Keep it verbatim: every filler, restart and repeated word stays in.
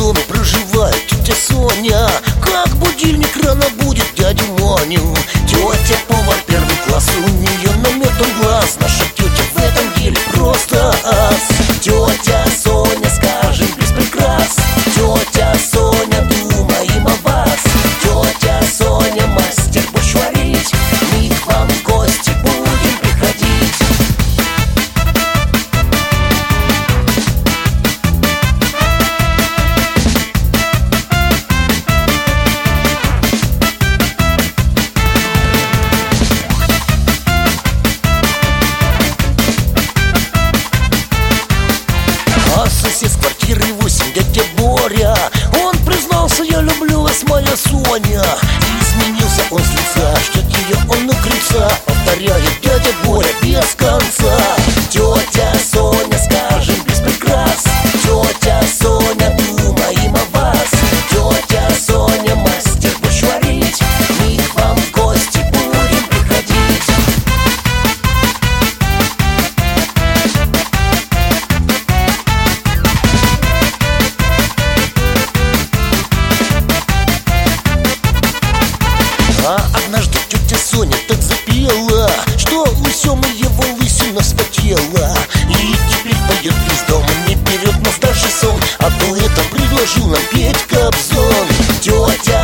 доме проживает тетя Соня. Как будильник рано будет дядю Моню. Тетя повар первый класс, у нее наметан глаз. Наша тетя в этом деле просто ас. Тетя Соня, скажем, без прикрас. Тетя Соня, думаем о вас. Тетя Соня, мастер борщ варить. Мы к вам в гости будем приходить. Сосед с квартиры восемь, дядя Боря, он признался: я люблю вас, моя Соня. И изменился он с лица, ждет ее он на крыльца. Повторяет дядя Боря без конца. Тетя Соня, скажем, без прикрас. Тетя Соня, думаем о вас. Тетя Соня, мастер борщ варить. Мы к вам в гости будем приходить. А однажды тетя Соня так запела, что у Семы его лысина вспотела. И теперь поет из дома, не берет нас даже сон. А до этого предложил нам петь Кобзон. Тетя